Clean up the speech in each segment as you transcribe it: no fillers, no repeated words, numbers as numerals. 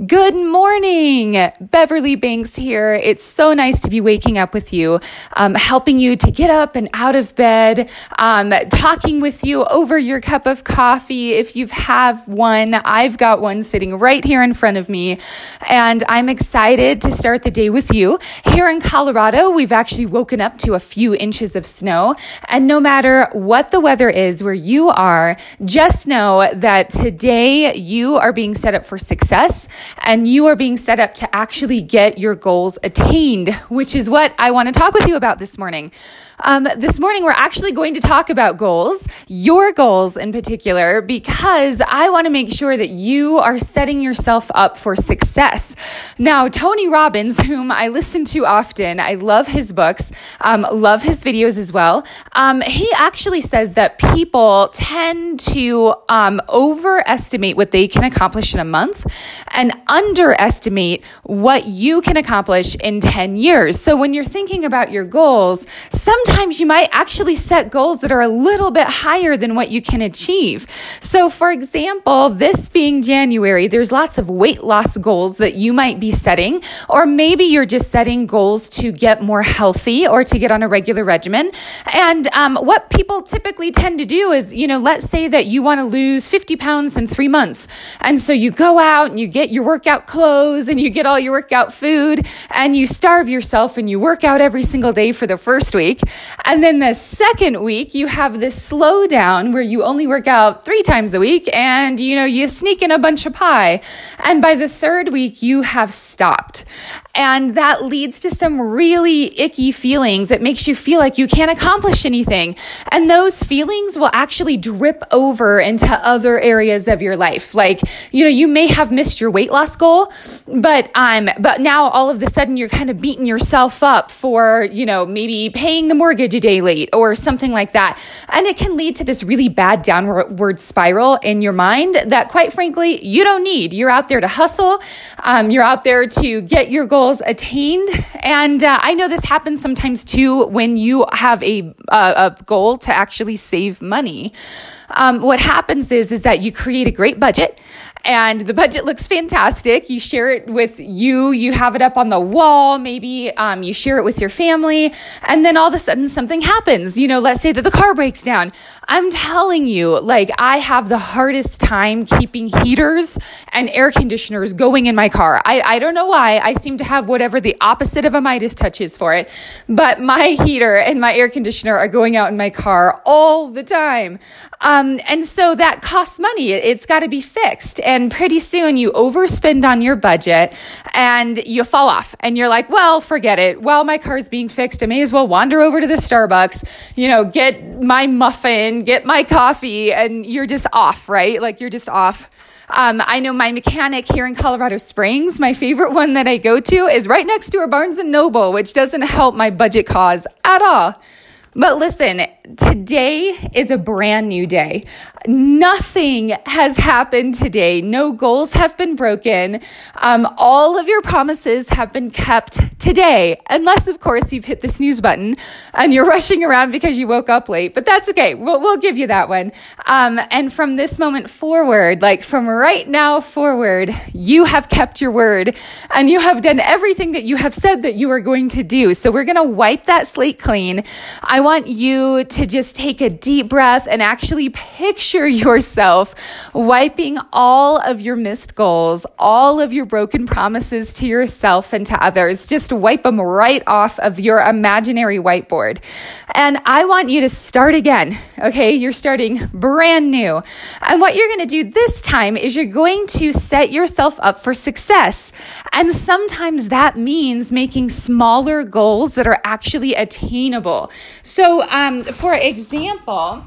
Good morning, Beverly Banks here. It's so nice to be waking up with you, helping you to get up and out of bed, talking with you over your cup of coffee. If you have one, I've got one sitting right here in front of me, and I'm excited to start the day with you. Here in Colorado, we've actually woken up to a few inches of snow, and no matter what the weather is where you are, just know that today you are being set up for success. And you are being set up to actually get your goals attained, which is what I want to talk with you about this morning. This morning, we're actually going to talk about goals, your goals in particular, because I want to make sure that you are setting yourself up for success. Now, Tony Robbins, whom I listen to often, I love his books, love his videos as well. He actually says that people tend to overestimate what they can accomplish in a month and underestimate what you can accomplish in 10 years. So when you're thinking about your goals, sometimes you might actually set goals that are a little bit higher than what you can achieve. So for example, this being January, there's lots of weight loss goals that you might be setting, or maybe you're just setting goals to get more healthy or to get on a regular regimen. And what people typically tend to do is, let's say that you want to lose 50 pounds in 3 months. And so you go out and you get your workout clothes and you get all your workout food and you starve yourself and you work out every single day for the first week. And then the second week, you have this slowdown where you only work out 3 times a week and, you sneak in a bunch of pie. And by the third week, you have stopped. And that leads to some really icky feelings. It makes you feel like you can't accomplish anything. And those feelings will actually drip over into other areas of your life. Like, you may have missed your weight loss goal, but now all of a sudden you're kind of beating yourself up for, maybe paying the mortgage a day late or something like that. And it can lead to this really bad downward spiral in your mind that, quite frankly, you don't need. You're out there to hustle. You're out there to get your goals attained. And I know this happens sometimes too when you have a goal to actually save money. What happens is that you create a great budget, and the budget looks fantastic. You share it with you have it up on the wall. Maybe you share it with your family, and then all of a sudden something happens. Let's say that the car breaks down. I'm telling you, I have the hardest time keeping heaters and air conditioners going in my car. I don't know why. I seem to have whatever the opposite of a Midas touch is for it, but my heater and my air conditioner are going out in my car all the time. And so that costs money. It's got to be fixed. And pretty soon you overspend on your budget and you fall off. And you're like, well, forget it. While my car's being fixed, I may as well wander over to the Starbucks, get my muffin, get my coffee, and you're just off, right? You're just off. I know my mechanic here in Colorado Springs, my favorite one that I go to is right next to a Barnes & Noble, which doesn't help my budget cause at all. But listen, today is a brand new day. Nothing has happened today. No goals have been broken. All of your promises have been kept today, unless, of course, you've hit the snooze button and you're rushing around because you woke up late. But that's okay. We'll give you that one. And from this moment forward, from right now forward, you have kept your word and you have done everything that you have said that you are going to do. So we're going to wipe that slate clean. I want you to just take a deep breath and actually picture yourself wiping all of your missed goals, all of your broken promises to yourself and to others. Just wipe them right off of your imaginary whiteboard. And I want you to start again. Okay, you're starting brand new. And what you're going to do this time is you're going to set yourself up for success. And sometimes that means making smaller goals that are actually attainable. So, for example,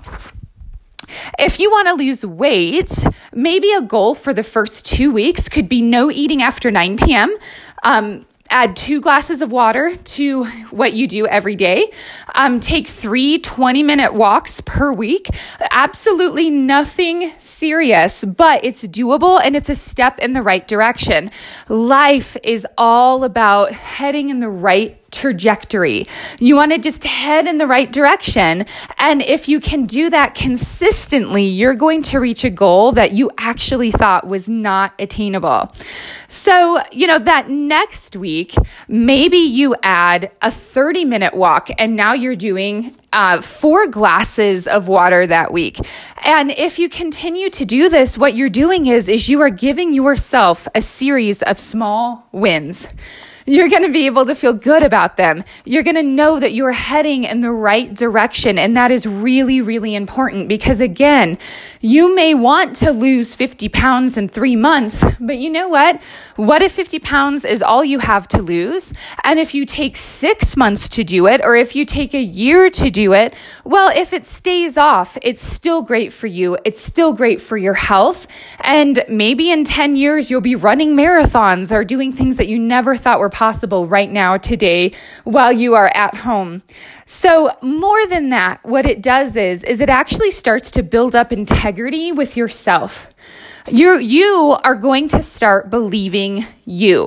if you want to lose weight, maybe a goal for the first 2 weeks could be no eating after 9 p.m., add 2 glasses of water to what you do every day. Take 3 20-minute walks per week. Absolutely nothing serious, but it's doable and it's a step in the right direction. Life is all about heading in the right trajectory. You want to just head in the right direction. And if you can do that consistently, you're going to reach a goal that you actually thought was not attainable. So, that next week, maybe you add a 30-minute walk, and now you're doing 4 glasses of water that week. And if you continue to do this, what you're doing is you are giving yourself a series of small wins. You're going to be able to feel good about them. You're going to know that you are heading in the right direction. And that is really, really important because, again, you may want to lose 50 pounds in 3 months, but you know what? What if 50 pounds is all you have to lose? And if you take 6 months to do it, or if you take a year to do it, well, if it stays off, it's still great for you. It's still great for your health. And maybe in 10 years, you'll be running marathons or doing things that you never thought were possible right now, today, while you are at home. So more than that, what it does is it actually starts to build up integrity with yourself. You are going to start believing you.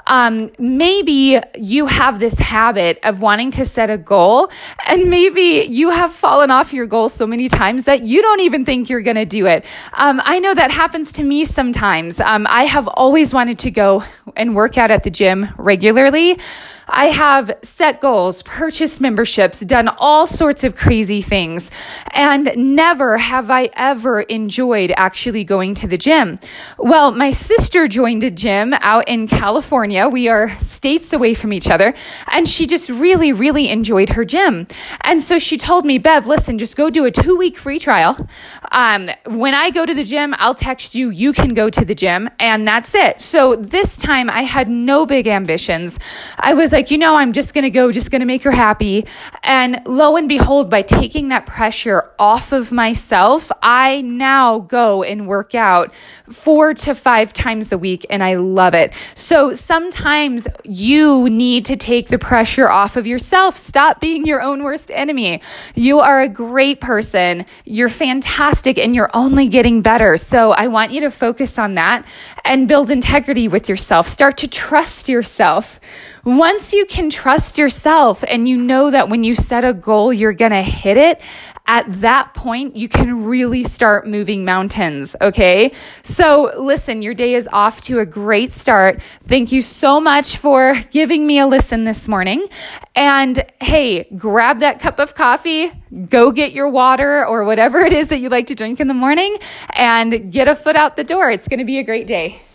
Maybe you have this habit of wanting to set a goal, and maybe you have fallen off your goal so many times that you don't even think you're going to do it. I know that happens to me sometimes. I have always wanted to go and work out at the gym regularly. I have set goals, purchased memberships, done all sorts of crazy things, and never have I ever enjoyed actually going to the gym. Well, my sister joined a gym out in California. We are states away from each other, and she just really, really enjoyed her gym. And so she told me, Bev, listen, just go do a 2-week free trial. When I go to the gym, I'll text you, you can go to the gym, and that's it. So this time I had no big ambitions. I was like, I'm just going to make her happy. And lo and behold, by taking that pressure off of myself, I now go and work out 4 to 5 times a week, and I love it. So sometimes you need to take the pressure off of yourself. Stop being your own worst enemy. You are a great person. You're fantastic, and you're only getting better. So I want you to focus on that and build integrity with yourself. Start to trust yourself. Once you can trust yourself and you know that when you set a goal, you're going to hit it, at that point, you can really start moving mountains, okay? So listen, your day is off to a great start. Thank you so much for giving me a listen this morning. And hey, grab that cup of coffee, go get your water or whatever it is that you like to drink in the morning, and get a foot out the door. It's going to be a great day.